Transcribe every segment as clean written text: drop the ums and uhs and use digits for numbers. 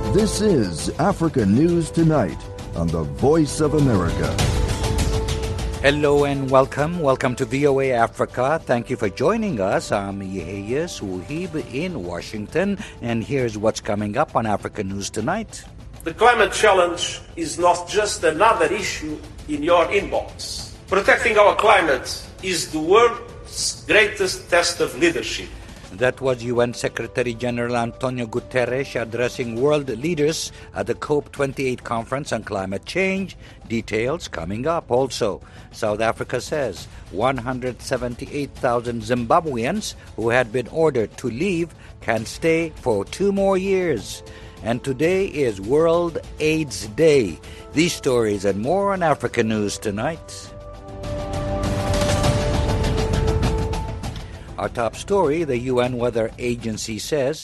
This is Africa News Tonight on the Voice of America. Hello and welcome. Welcome to VOA Africa. Thank you for joining us. I'm Yeheyes Wuhib in Washington, and here's what's coming up on Africa News Tonight. The climate challenge is not just another issue in your inbox. Protecting our climate is the world's greatest test of leadership. That was UN Secretary-General Antonio Guterres addressing world leaders at the COP28 conference on climate change. Details coming up. Also, South Africa says 178,000 Zimbabweans who had been ordered to leave can stay for 2 more years. And today is World AIDS Day. These stories and more on Africa News Tonight. Our top story, the UN Weather Agency says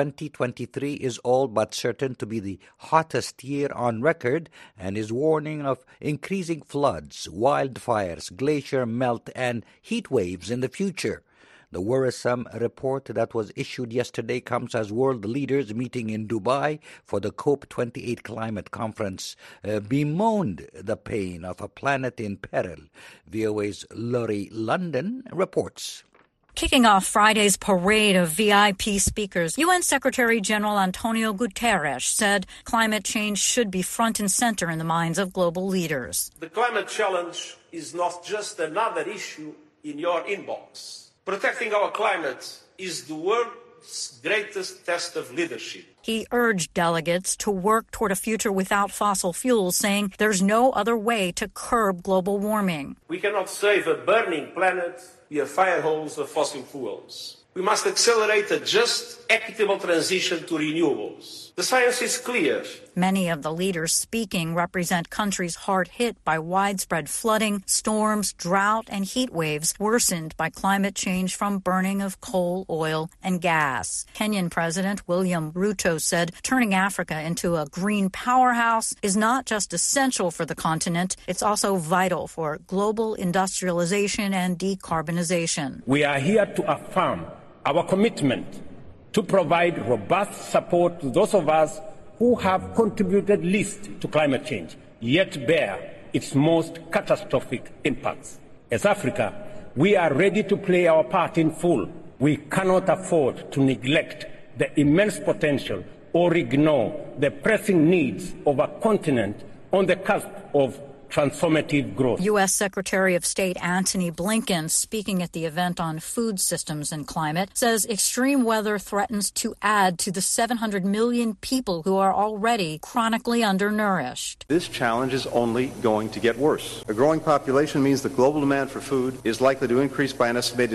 2023 is all but certain to be the hottest year on record and is warning of increasing floods, wildfires, glacier melt, and heat waves in the future. The worrisome report that was issued yesterday comes as world leaders meeting in Dubai for the COP28 climate conference bemoaned the pain of a planet in peril. VOA's Laurie London reports. Kicking off Friday's parade of VIP speakers, UN Secretary-General Antonio Guterres said climate change should be front and center in the minds of global leaders. The climate challenge is not just another issue in your inbox. Protecting our climate is the world's greatest test of leadership. He urged delegates to work toward a future without fossil fuels, saying there's no other way to curb global warming. We cannot save a burning planet via fire holes of fossil fuels. We must accelerate a just, equitable transition to renewables. The science is clear. Many of the leaders speaking represent countries hard hit by widespread flooding, storms, drought, and heat waves worsened by climate change from burning of coal, oil, and gas. Kenyan President William Ruto said turning Africa into a green powerhouse is not just essential for the continent, it's also vital for global industrialization and decarbonization. We are here to affirm our commitment to provide robust support to those of us who have contributed least to climate change, yet bear its most catastrophic impacts. As Africa, we are ready to play our part in full. We cannot afford to neglect the immense potential or ignore the pressing needs of a continent on the cusp of transformative growth. U.S. Secretary of State Antony Blinken, speaking at the event on food systems and climate, says extreme weather threatens to add to the 700 million people who are already chronically undernourished. This challenge is only going to get worse. A growing population means the global demand for food is likely to increase by an estimated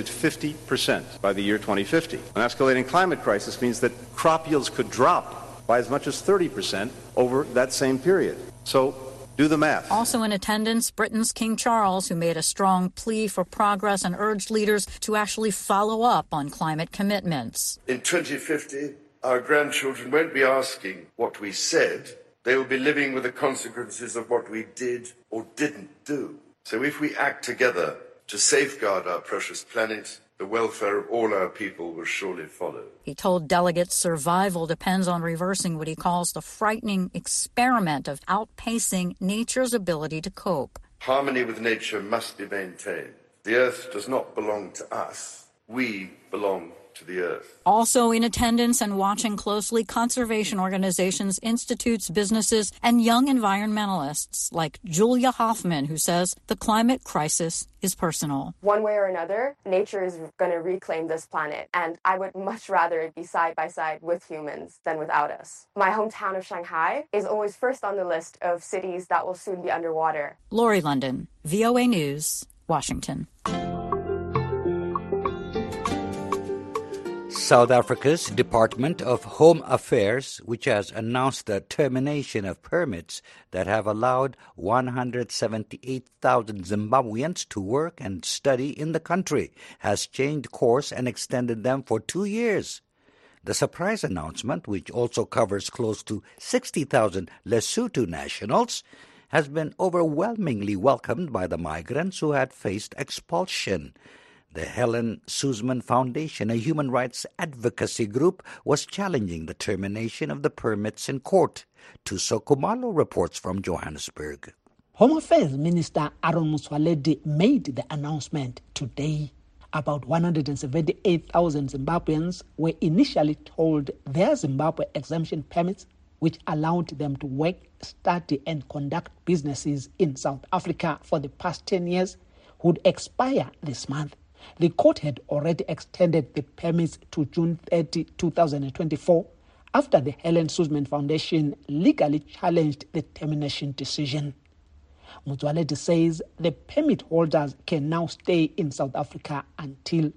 50% by the year 2050. An escalating climate crisis means that crop yields could drop by as much as 30% over that same period. So, do the math. Also in attendance, Britain's King Charles, who made a strong plea for progress and urged leaders to actually follow up on climate commitments. In 2050, our grandchildren won't be asking what we said. They will be living with the consequences of what we did or didn't do. So if we act together to safeguard our precious planet, the welfare of all our people will surely follow. He told delegates survival depends on reversing what he calls the frightening experiment of outpacing nature's ability to cope. Harmony with nature must be maintained. The earth does not belong to us. We belong to the earth. Also in attendance and watching closely, conservation organizations, institutes, businesses, and young environmentalists like Julia Hoffman, who says the climate crisis is personal. One way or another, nature is going to reclaim this planet, and I would much rather it be side by side with humans than without us. My hometown of Shanghai is always first on the list of cities that will soon be underwater. Laurie London, VOA News, Washington. South Africa's Department of Home Affairs, which has announced the termination of permits that have allowed 178,000 Zimbabweans to work and study in the country, has changed course and extended them for 2 years. The surprise announcement, which also covers close to 60,000 Lesotho nationals, has been overwhelmingly welcomed by the migrants who had faced expulsion. The Helen Suzman Foundation, a human rights advocacy group, was challenging the termination of the permits in court. Tuso Kumalo reports from Johannesburg. Home Affairs Minister Aaron Motsoaledi made the announcement today. About 178,000 Zimbabweans were initially told their Zimbabwe exemption permits, which allowed them to work, study and conduct businesses in South Africa for the past 10 years, would expire this month. The court had already extended the permits to June 30, 2024, after the Helen Suzman Foundation legally challenged the termination decision. Motsoaledi says the permit holders can now stay in South Africa until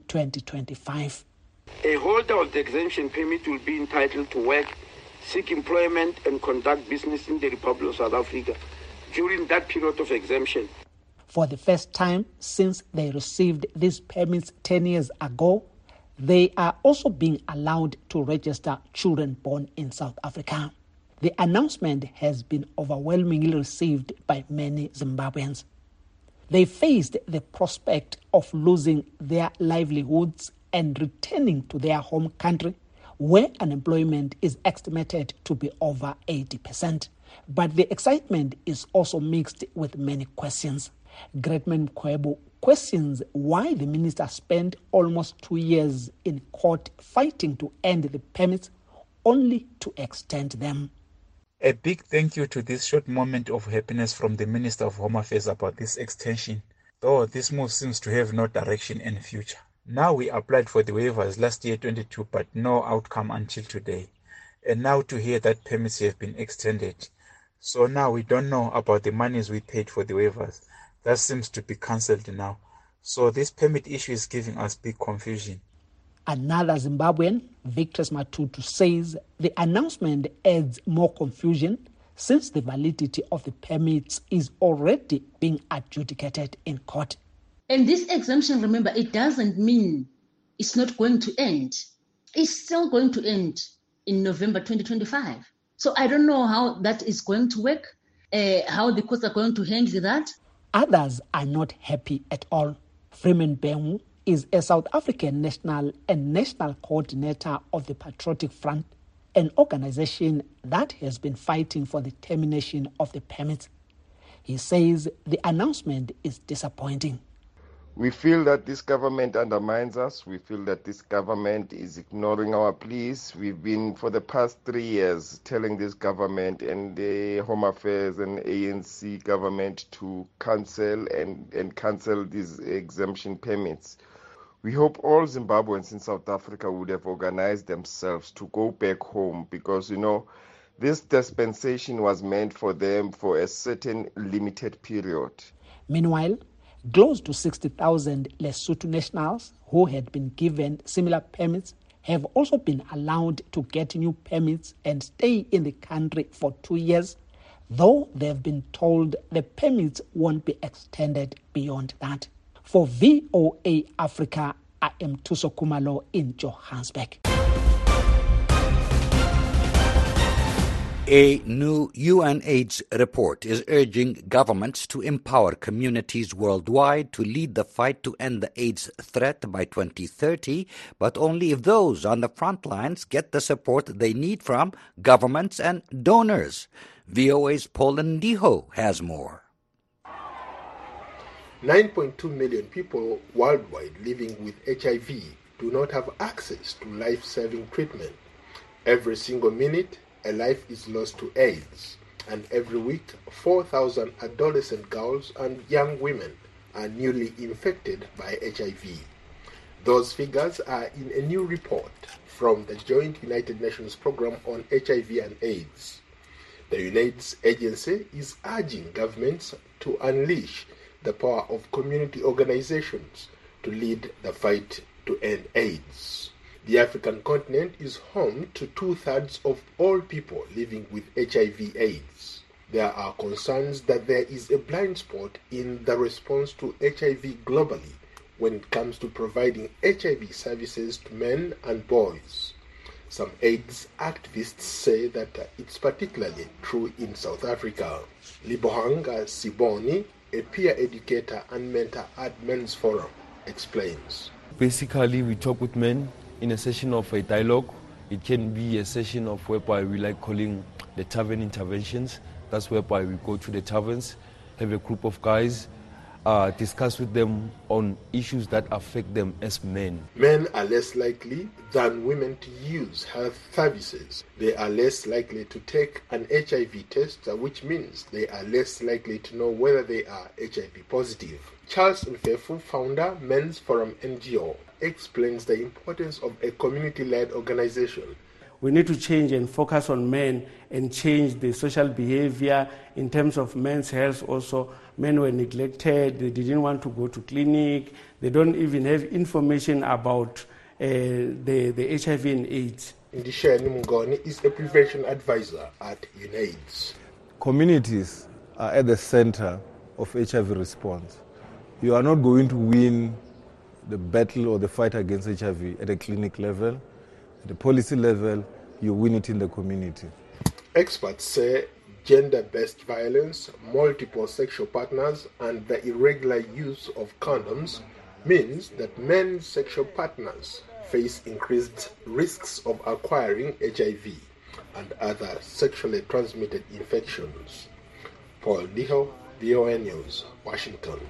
2025. A holder of the exemption permit will be entitled to work, seek employment and conduct business in the Republic of South Africa during that period of exemption. For the first time since they received these permits 10 years ago, they are also being allowed to register children born in South Africa. The announcement has been overwhelmingly received by many Zimbabweans. They faced the prospect of losing their livelihoods and returning to their home country, where unemployment is estimated to be over 80%. But the excitement is also mixed with many questions. Gretman Mkhwebo questions why the minister spent almost 2 years in court fighting to end the permits, only to extend them. A big thank you to this short moment of happiness from the Minister of Home Affairs about this extension, though this move seems to have no direction in the future. Now we applied for the waivers last year 22, but no outcome until today. And now to hear that permits have been extended. So now we don't know about the monies we paid for the waivers. That seems to be cancelled now. So this permit issue is giving us big confusion. Another Zimbabwean, Victus Matutu, says the announcement adds more confusion since the validity of the permits is already being adjudicated in court. And this exemption, remember, it doesn't mean it's not going to end. It's still going to end in November 2025. So I don't know how that is going to work, how the courts are going to handle that. Others are not happy at all. Freeman Bengu is a South African national and national coordinator of the Patriotic Front, an organization that has been fighting for the termination of the permits. He says the announcement is disappointing. We feel that this government undermines us. We feel that this government is ignoring our pleas. We've been, for the past 3 years, telling this government and the Home Affairs and ANC government to cancel and cancel these exemption permits. We hope all Zimbabweans in South Africa would have organized themselves to go back home because, this dispensation was meant for them for a certain limited period. Meanwhile, close to 60,000 Lesotho nationals who had been given similar permits have also been allowed to get new permits and stay in the country for 2 years, though they have been told the permits won't be extended beyond that. For VOA Africa, I am Tuso Kumalo in Johannesburg. A new UNAIDS report is urging governments to empower communities worldwide to lead the fight to end the AIDS threat by 2030, but only if those on the front lines get the support they need from governments and donors. VOA's Paul Ndiho has more. 9.2 million people worldwide living with HIV do not have access to life-saving treatment. Every single minute, a life is lost to AIDS, and every week 4,000 adolescent girls and young women are newly infected by HIV. Those figures are in a new report from the Joint United Nations Programme on HIV and AIDS. The UNAIDS agency is urging governments to unleash the power of community organizations to lead the fight to end AIDS. The African continent is home to 2/3 of all people living with HIV/AIDS. There are concerns that there is a blind spot in the response to HIV globally when it comes to providing HIV services to men and boys. Some AIDS activists say that it's particularly true in South Africa. Libohanga Siboni, a peer educator and mentor at Men's Forum, explains. Basically, we talk with men in a session of a dialogue. It can be a session of whereby we like calling the tavern interventions. That's whereby we go to the taverns, have a group of guys, discuss with them on issues that affect them as men. Men are less likely than women to use health services. They are less likely to take an HIV test, which means they are less likely to know whether they are HIV positive. Charles Mfefu, founder, Men's Forum NGO, explains the importance of a community-led organization. We need to change and focus on men and change the social behavior in terms of men's health also. Men were neglected, they didn't want to go to clinic, they don't even have information about the HIV and AIDS. Ndisheni Mungoni is a prevention advisor at UNAIDS. Communities are at the center of HIV response. You are not going to win the battle or the fight against HIV at a clinic level. At the policy level, you win it in the community. Experts say gender-based violence, multiple sexual partners, and the irregular use of condoms means that men's sexual partners face increased risks of acquiring HIV and other sexually transmitted infections. Paul Diho, VOA News, Washington.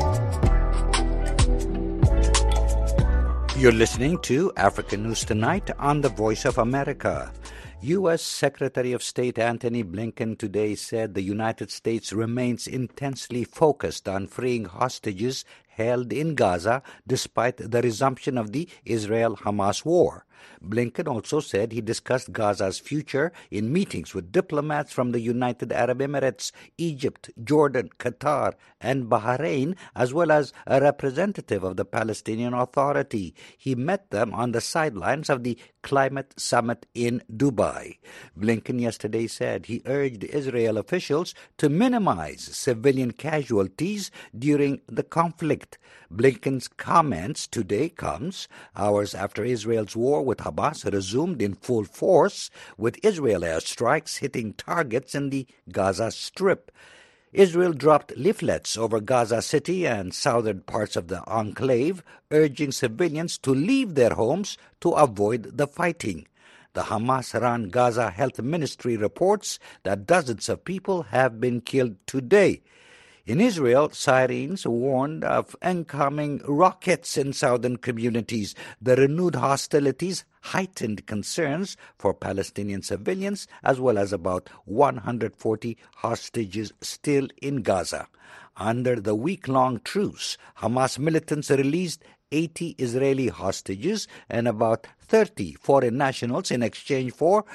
You're listening to African News Tonight on the Voice of America. U.S. Secretary of State Antony Blinken today said the United States remains intensely focused on freeing hostages held in Gaza despite the resumption of the Israel-Hamas war. Blinken also said he discussed Gaza's future in meetings with diplomats from the United Arab Emirates, Egypt, Jordan, Qatar, and Bahrain, as well as a representative of the Palestinian Authority. He met them on the sidelines of the Climate Summit in Dubai. Blinken yesterday said he urged Israel officials to minimize civilian casualties during the conflict. Blinken's comments today comes hours after Israel's war with Hamas resumed in full force, with Israel airstrikes hitting targets in the Gaza Strip. Israel dropped leaflets over Gaza City and southern parts of the enclave, urging civilians to leave their homes to avoid the fighting. The Hamas-run Gaza Health Ministry reports that dozens of people have been killed today. In Israel, sirens warned of incoming rockets in southern communities. The renewed hostilities heightened concerns for Palestinian civilians, as well as about 140 hostages still in Gaza. Under the week-long truce, Hamas militants released 80 Israeli hostages and about 30 foreign nationals in exchange for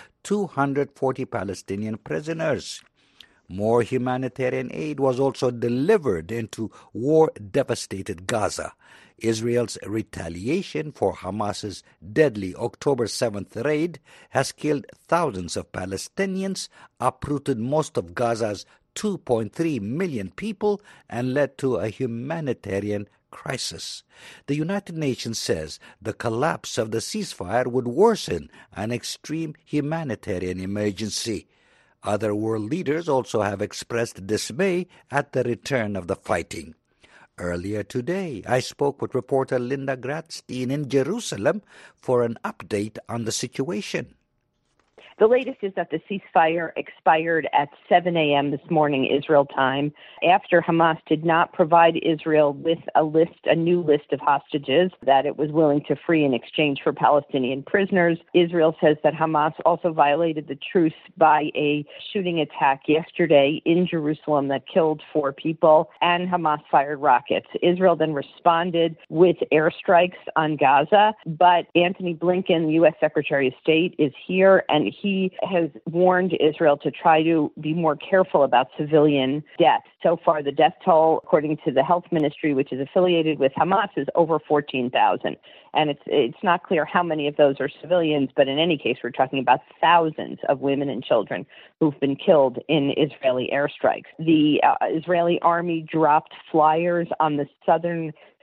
240 Palestinian prisoners. More humanitarian aid was also delivered into war-devastated Gaza. Israel's retaliation for Hamas's deadly October 7th raid has killed thousands of Palestinians, uprooted most of Gaza's 2.3 million people, and led to a humanitarian crisis. The United Nations says the collapse of the ceasefire would worsen an extreme humanitarian emergency. Other world leaders also have expressed dismay at the return of the fighting. Earlier today, I spoke with reporter Linda Gradstein in Jerusalem for an update on the situation. The latest is that the ceasefire expired at 7 a.m. this morning, Israel time, after Hamas did not provide Israel with a new list of hostages that it was willing to free in exchange for Palestinian prisoners. Israel says that Hamas also violated the truce by a shooting attack yesterday in Jerusalem that killed 4 people, and Hamas fired rockets. Israel then responded with airstrikes on Gaza, but Antony Blinken, U.S. Secretary of State, is here, and he has warned Israel to try to be more careful about civilian deaths. So far, the death toll, according to the health ministry, which is affiliated with Hamas, is over 14,000. And it's not clear how many of those are civilians, but in any case, we're talking about thousands of women and children who've been killed in Israeli airstrikes. The Israeli army dropped flyers on the southern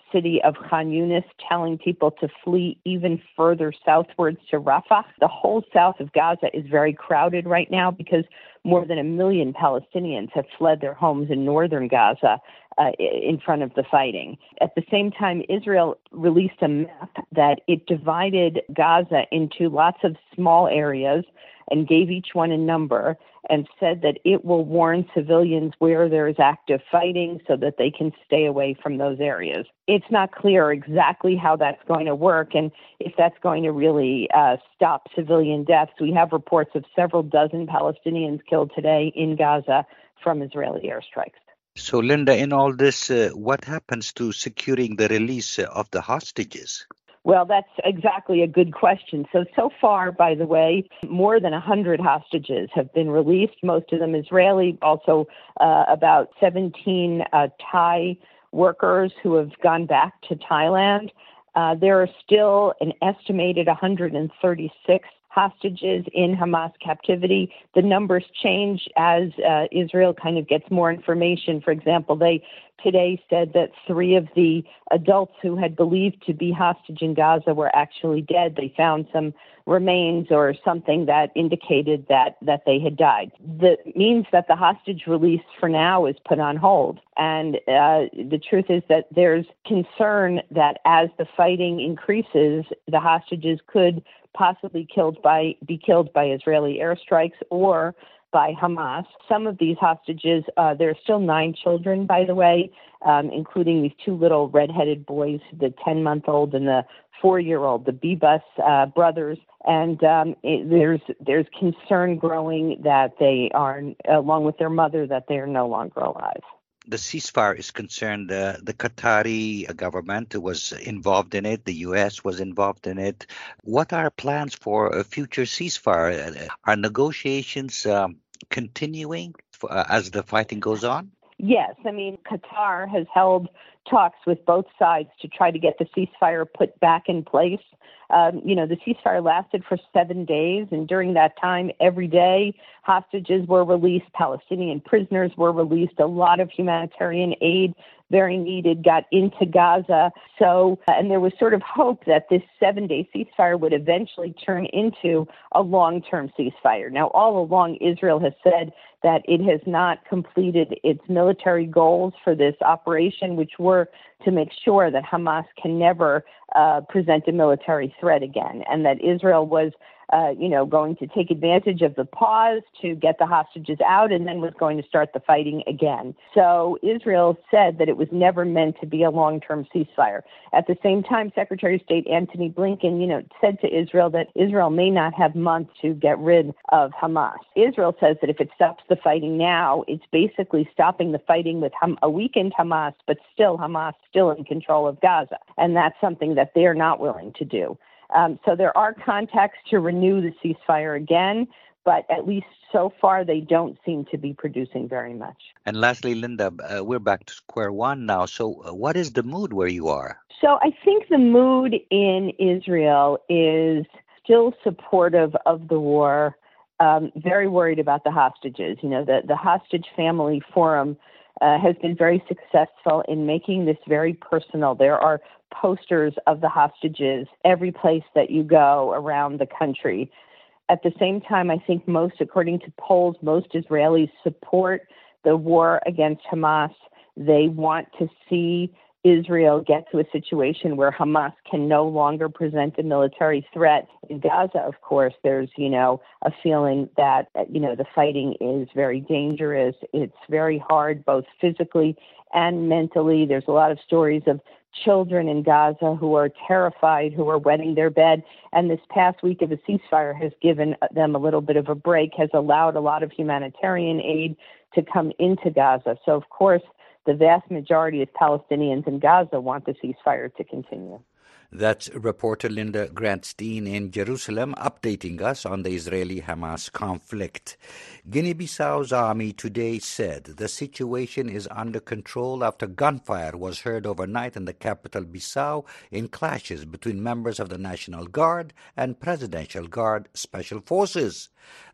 city of Khan Yunis, telling people to flee even further southwards to Rafah. The whole south of Gaza is very crowded right now because more than 1 million Palestinians have fled their homes in northern Gaza in front of the fighting. At the same time, Israel released a map that it divided Gaza into lots of small areas and gave each one a number and said that it will warn civilians where there is active fighting so that they can stay away from those areas. It's not clear exactly how that's going to work and if that's going to really stop civilian deaths. We have reports of several dozen Palestinians killed today in Gaza from Israeli airstrikes. So, Linda, in all this, what happens to securing the release of the hostages? Well, that's exactly a good question. So far, by the way, more than 100 hostages have been released, most of them Israeli, also about 17 Thai workers who have gone back to Thailand. There are still an estimated 136 hostages in Hamas captivity. The numbers change as Israel kind of gets more information. For example, they today said that 3 of the adults who had believed to be hostage in Gaza were actually dead. They found some remains or something that indicated that they had died. That means that the hostage release for now is put on hold. And the truth is that there's concern that as the fighting increases, the hostages could possibly be killed by Israeli airstrikes or by Hamas. Some of these hostages, there are still 9 children, by the way, including these 2 little redheaded boys, the 10-month-old and the 4-year-old, the Bibas brothers. And there's concern growing that they are, along with their mother, that they are no longer alive. The ceasefire is concerned, the Qatari government was involved in it. The U.S. was involved in it. What are plans for a future ceasefire? Are negotiations continuing as the fighting goes on? Yes. I mean, Qatar has held talks with both sides to try to get the ceasefire put back in place. The ceasefire lasted for 7 days, and during that time, every day, hostages were released, Palestinian prisoners were released, a lot of humanitarian aid, very needed, got into Gaza. So, and there was sort of hope that this 7-day ceasefire would eventually turn into a long-term ceasefire. Now, all along, Israel has said that it has not completed its military goals for this operation, which were to make sure that Hamas can never present a military threat again, and that Israel was going to take advantage of the pause to get the hostages out and then was going to start the fighting again. So Israel said that it was never meant to be a long-term ceasefire. At the same time, Secretary of State Antony Blinken, said to Israel that Israel may not have months to get rid of Hamas. Israel says that if it stops the fighting now, it's basically stopping the fighting with a weakened Hamas, but still Hamas still in control of Gaza. And that's something that they're not willing to do. So there are contacts to renew the ceasefire again, but at least so far they don't seem to be producing very much. And lastly, Linda, we're back to square one now. So what is the mood where you are? So I think the mood in Israel is still supportive of the war, very worried about the hostages. The Hostage Family Forum has been very successful in making this very personal. There are posters of the hostages every place that you go around the country. At the same time, I think according to polls, most Israelis support the war against Hamas. They want to see Israel get to a situation where Hamas can no longer present a military threat. In Gaza, of course, there's, a feeling that, the fighting is very dangerous. It's very hard, both physically and mentally. There's a lot of stories of children in Gaza who are terrified, who are wetting their bed. And this past week of a ceasefire has given them a little bit of a break, has allowed a lot of humanitarian aid to come into Gaza. So, of course, the vast majority of Palestinians in Gaza want the ceasefire to continue. That's reporter Linda Grant-Steen in Jerusalem updating us on the Israeli-Hamas conflict. Guinea-Bissau's army today said the situation is under control after gunfire was heard overnight in the capital Bissau in clashes between members of the National Guard and Presidential Guard Special Forces.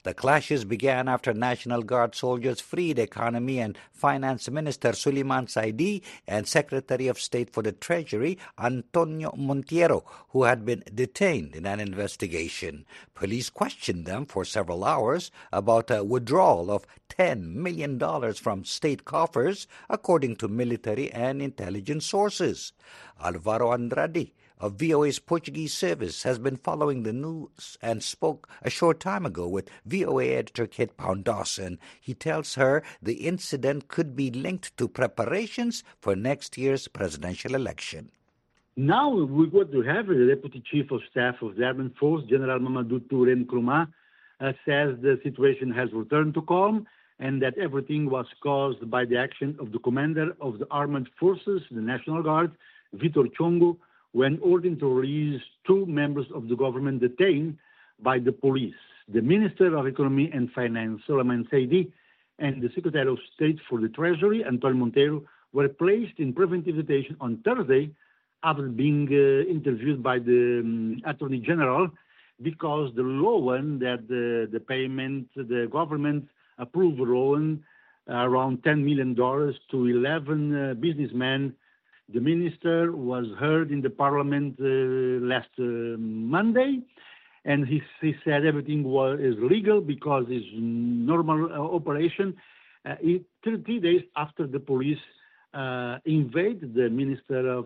The clashes began after National Guard soldiers freed Economy and Finance Minister Suleiman Saidi and Secretary of State for the Treasury Antonio Montiero, who had been detained in an investigation. Police questioned them for several hours about a withdrawal of $10 million from state coffers, according to military and intelligence sources. Alvaro Andrade of VOA's Portuguese service has been following the news and spoke a short time ago with VOA editor Kate Pound-Dawson. He tells her the incident could be linked to preparations for next year's presidential election. Now what we have, the Deputy Chief of Staff of the Armed Forces, General Mamadou Touré Nkrumah, says the situation has returned to calm and that everything was caused by the action of the commander of the Armed Forces, the National Guard, Vitor Chongo, when ordered to release two members of the government detained by the police. The Minister of Economy and Finance, Suleiman Saidi, and the Secretary of State for the Treasury, Antonio Monteiro, were placed in preventive detention on Thursday after being interviewed by the Attorney General because the loan that the government approved loan around $10 million to 11 businessmen. The minister was heard in the parliament last Monday, and he said everything is legal because it's normal operation. 3 days after the police invaded the Minister of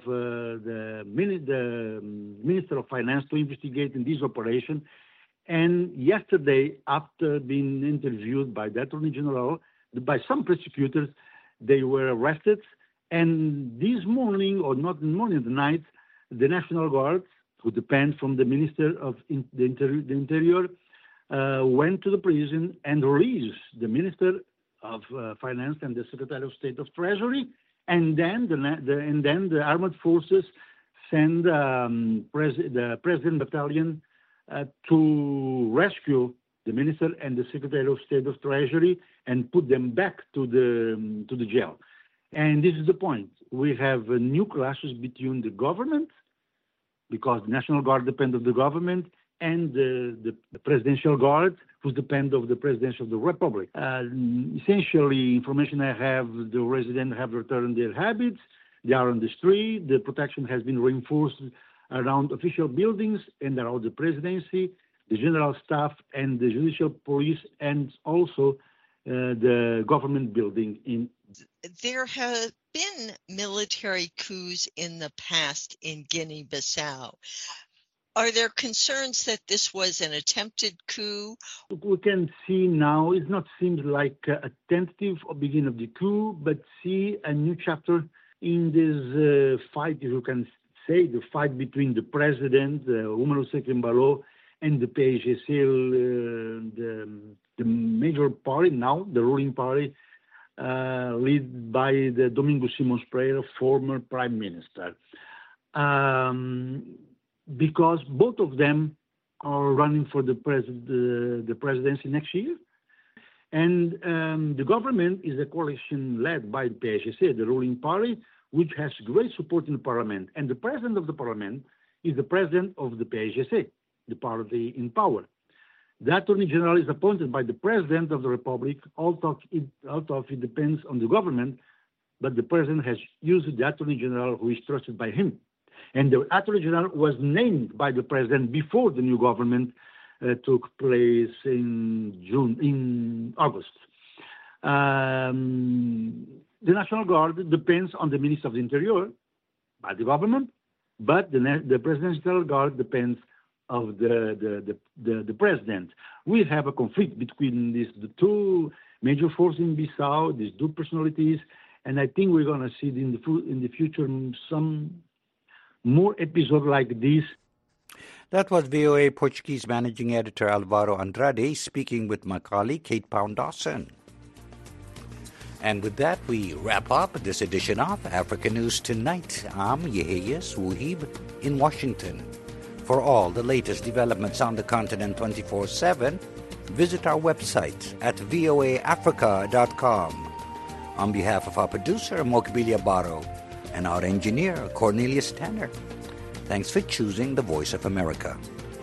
Minister of Finance to investigate in this operation, and yesterday, after being interviewed by the Attorney General, by some prosecutors, they were arrested. And this morning, or not in the morning, the night, the National Guard, who depends from the Minister of the Interior, went to the prison and released the Minister of Finance and the Secretary of State of Treasury, and then the Armed Forces sent the President Battalion to rescue the Minister and the Secretary of State of Treasury and put them back to the jail. And this is the point. We have new clashes between the government, because the National Guard depends on the government, and the Presidential Guard, who depend of the President of the Republic. Essentially, information I have, the residents have returned their habits. They are on the street. The protection has been reinforced around official buildings and around the presidency, the general staff, and the judicial police, and also the government building in. There have been military coups in the past in Guinea-Bissau. Are there concerns that this was an attempted coup? We can see now, it not seems like a tentative or beginning of the coup, but see a new chapter in this fight, if you can say, the fight between the president, Umaro Embalo, and the PAIGC, the major party now, the ruling party, led by the Domingos Simões Pereira, former prime minister. Because both of them are running for the presidency next year. And the government is a coalition led by the PAIGC, the ruling party, which has great support in the parliament. And the president of the parliament is the president of the PAIGC, the party in power. The Attorney General is appointed by the President of the Republic, although it depends on the government, but the President has used the Attorney General who is trusted by him. And the Attorney General was named by the President before the new government took place in August. The National Guard depends on the Minister of the Interior by the government, but the Presidential Guard depends of the president. We have a conflict between the two major forces in Bissau, these two personalities, and I think we're going to see in the future some more episodes like this. That was VOA Portuguese Managing Editor Alvaro Andrade speaking with my colleague Kate Pound-Dawson. And with that, we wrap up this edition of Africa News Tonight. I'm Yeheyes Wuhib in Washington. For all the latest developments on the continent 24/7, visit our website at voaafrica.com. On behalf of our producer, Mokbilia Barrow, and our engineer, Cornelius Tanner, thanks for choosing the Voice of America.